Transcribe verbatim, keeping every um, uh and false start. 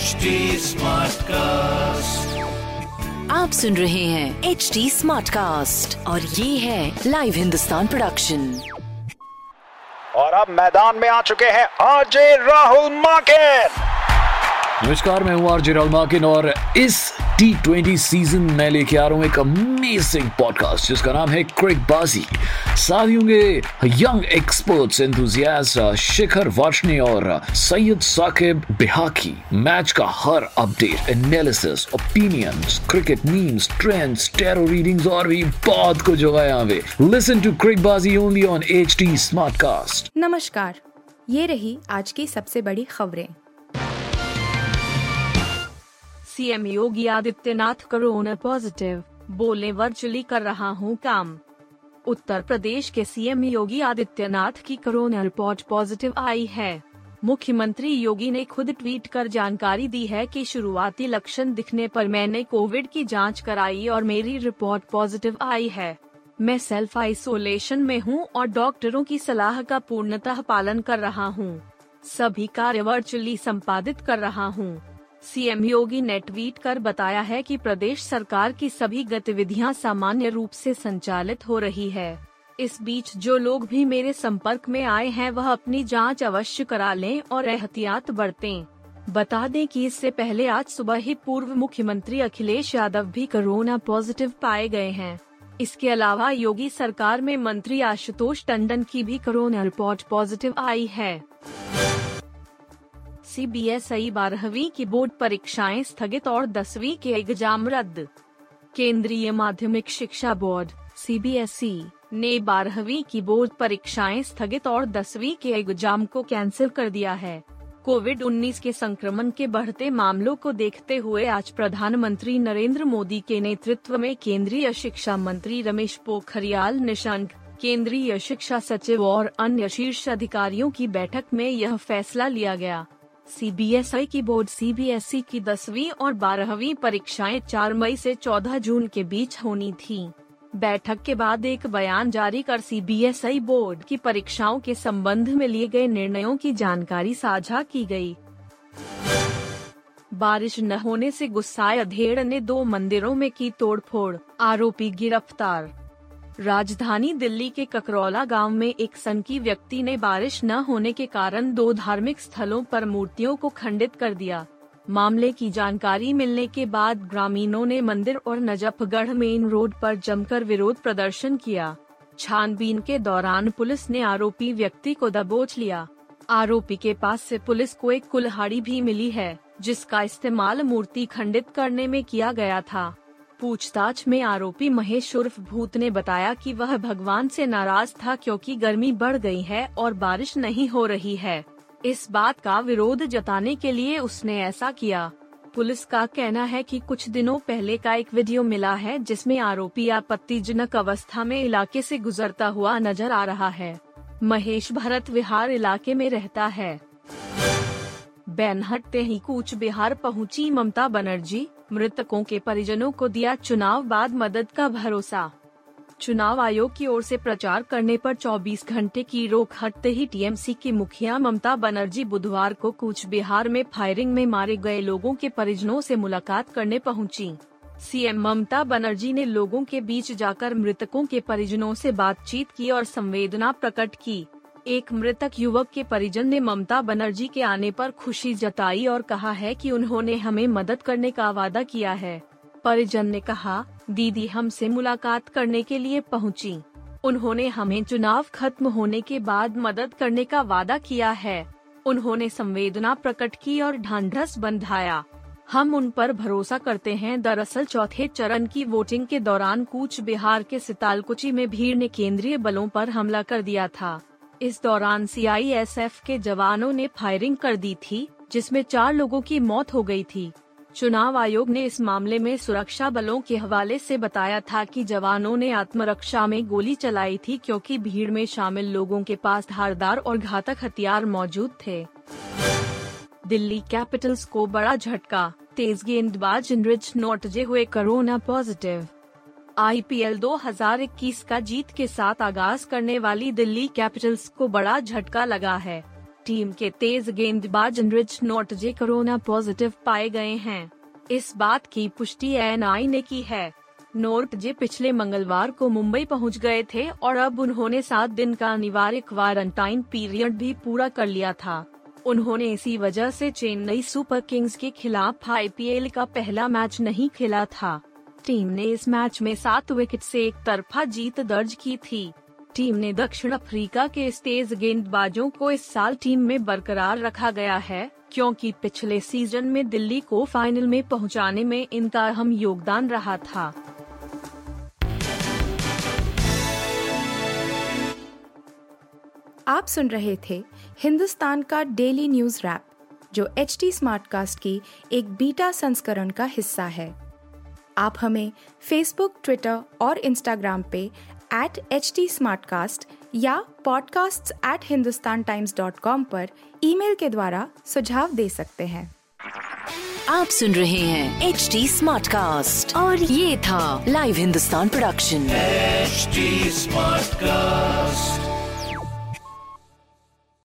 H D smart cast, आप सुन रहे हैं एच डी स्मार्ट कास्ट और ये है लाइव हिंदुस्तान प्रोडक्शन। और अब मैदान में आ चुके हैं आरजे राहुल माकिन। नमस्कार, मैं हूँ आरजे राहुल माकिन और इस टी ट्वेंटी सीजन में लेके आ रहा हूँ एक अमेजिंग पॉडकास्ट जिसका नाम है क्रिकबाजी। साथ ही होंगे young experts enthusiast Shikhar Varshney और सैयद साकिब बिहाकी। मैच का हर update, analysis, opinions, cricket memes, trends, tarot readings और भी बहुत कुछ होगा यहाँ पे। Listen to Cricbaazi only on H D Smartcast. नमस्कार, ये रही आज की सबसे बड़ी खबरें। CM Yogi Adityanath corona positive, बोले वर्चुअली कर रहा हूं काम। उत्तर प्रदेश के सीएम योगी आदित्यनाथ की कोरोना रिपोर्ट पॉजिटिव आई है। मुख्यमंत्री योगी ने खुद ट्वीट कर जानकारी दी है कि शुरुआती लक्षण दिखने पर मैंने कोविड की जांच कराई और मेरी रिपोर्ट पॉजिटिव आई है। मैं सेल्फ आइसोलेशन में हूं और डॉक्टरों की सलाह का पूर्णतः पालन कर रहा हूं। सभी कार्य वर्चुअली संपादित कर रहा हूं। सीएम योगी ने ट्वीट कर बताया है कि प्रदेश सरकार की सभी गतिविधियां सामान्य रूप से संचालित हो रही है। इस बीच जो लोग भी मेरे संपर्क में आए हैं वह अपनी जांच अवश्य करा लें और एहतियात बरतें। बता दें कि इससे पहले आज सुबह ही पूर्व मुख्यमंत्री अखिलेश यादव भी कोरोना पॉजिटिव पाए गए हैं। इसके अलावा योगी सरकार में मंत्री आशुतोष टंडन की भी कोरोना रिपोर्ट पॉजिटिव आई है। सीबीएसई बारहवीं की बोर्ड परीक्षाएं स्थगित और दसवीं के एग्जाम रद्द। केंद्रीय माध्यमिक शिक्षा बोर्ड सीबीएसई ने बारहवीं की बोर्ड परीक्षाएं स्थगित और दसवीं के एग्जाम को कैंसिल कर दिया है। कोविड उन्नीस के संक्रमण के बढ़ते मामलों को देखते हुए आज प्रधानमंत्री नरेंद्र मोदी के नेतृत्व में केंद्रीय शिक्षा मंत्री रमेश पोखरियाल निशंक, केंद्रीय शिक्षा सचिव और अन्य शीर्ष अधिकारियों की बैठक में यह फैसला लिया गया। सीबीएसई की बोर्ड सीबीएसई की दसवीं और बारहवीं परीक्षाएं चार मई से चौदह जून के बीच होनी थीं। बैठक के बाद एक बयान जारी कर सीबीएसई बोर्ड की परीक्षाओं के संबंध में लिए गए निर्णयों की जानकारी साझा की गई। बारिश न होने से गुस्साए अधेड़ ने दो मंदिरों में की तोड़फोड़, आरोपी गिरफ्तार। राजधानी दिल्ली के ककरौला गांव में एक सनकी व्यक्ति ने बारिश न होने के कारण दो धार्मिक स्थलों पर मूर्तियों को खंडित कर दिया। मामले की जानकारी मिलने के बाद ग्रामीणों ने मंदिर और नजफगढ़ मेन रोड पर जमकर विरोध प्रदर्शन किया। छानबीन के दौरान पुलिस ने आरोपी व्यक्ति को दबोच लिया। आरोपी के पास से पुलिस को एक कुल्हाड़ी भी मिली है, जिसका इस्तेमाल मूर्ति खंडित करने में किया गया था। पूछताछ में आरोपी महेश उर्फ भूत ने बताया कि वह भगवान से नाराज था क्योंकि गर्मी बढ़ गई है और बारिश नहीं हो रही है। इस बात का विरोध जताने के लिए उसने ऐसा किया। पुलिस का कहना है कि कुछ दिनों पहले का एक वीडियो मिला है जिसमें आरोपी आपत्तिजनक अवस्था में इलाके से गुजरता हुआ नजर आ रहा है। महेश भरत विहार इलाके में रहता है। बैन हटते ही कूच बिहार पहुंची ममता बनर्जी, मृतकों के परिजनों को दिया चुनाव बाद मदद का भरोसा। चुनाव आयोग की ओर से प्रचार करने पर चौबीस घंटे की रोक हटते ही टीएमसी की मुखिया ममता बनर्जी बुधवार को कूच बिहार में फायरिंग में मारे गए लोगों के परिजनों से मुलाकात करने पहुंची। सीएम ममता बनर्जी ने लोगों के बीच जाकर मृतकों के परिजनों से बातचीत की और संवेदना प्रकट की। एक मृतक युवक के परिजन ने ममता बनर्जी के आने पर खुशी जताई और कहा है कि उन्होंने हमें मदद करने का वादा किया है। परिजन ने कहा, दीदी हमसे मुलाकात करने के लिए पहुंची। उन्होंने हमें चुनाव खत्म होने के बाद मदद करने का वादा किया है। उन्होंने संवेदना प्रकट की और ढांढस बंधाया। हम उन पर भरोसा करते हैं। दरअसल चौथे चरण की वोटिंग के दौरान कूच बिहार के सितालकुची में भीड़ ने केंद्रीय बलों पर हमला कर दिया था। इस दौरान सीआईएसएफ के जवानों ने फायरिंग कर दी थी, जिसमें चार लोगों की मौत हो गई थी। चुनाव आयोग ने इस मामले में सुरक्षा बलों के हवाले से बताया था कि जवानों ने आत्मरक्षा में गोली चलाई थी क्योंकि भीड़ में शामिल लोगों के पास धारदार और घातक हथियार मौजूद थे। दिल्ली कैपिटल्स को बड़ा झटका, तेज गेंदबाज इनरिच नोटजे हुए कोरोना पॉजिटिव। आईपीएल दो हज़ार इक्कीस का जीत के साथ आगाज करने वाली दिल्ली कैपिटल्स को बड़ा झटका लगा है। टीम के तेज गेंदबाज एनरिच नोर्टजे कोरोना पॉजिटिव पाए गए हैं। इस बात की पुष्टि एन आई ने की है। नोर्टजे पिछले मंगलवार को मुंबई पहुंच गए थे और अब उन्होंने सात दिन का अनिवार्य क्वारंटाइन पीरियड भी पूरा कर लिया था। उन्होंने इसी वजह से चेन्नई सुपर किंग्स के खिलाफ आई पी एल का पहला मैच नहीं खेला था। टीम ने इस मैच में सात विकेट से एक तरफा जीत दर्ज की थी। टीम ने दक्षिण अफ्रीका के इस तेज गेंदबाजों को इस साल टीम में बरकरार रखा गया है, क्योंकि पिछले सीजन में दिल्ली को फाइनल में पहुंचाने में इनका अहम योगदान रहा था। आप सुन रहे थे हिंदुस्तान का डेली न्यूज रैप, जो एच टी स्मार्टकास्ट की एक बीटा संस्करण का हिस्सा है। आप हमें फेसबुक, ट्विटर और इंस्टाग्राम पे एट एच टी स्मार्टकास्ट या podcasts at Hindustan Times dot com पर ईमेल के द्वारा सुझाव दे सकते हैं। आप सुन रहे हैं एच टी स्मार्टकास्ट और ये था live Hindustan production H T Smartcast.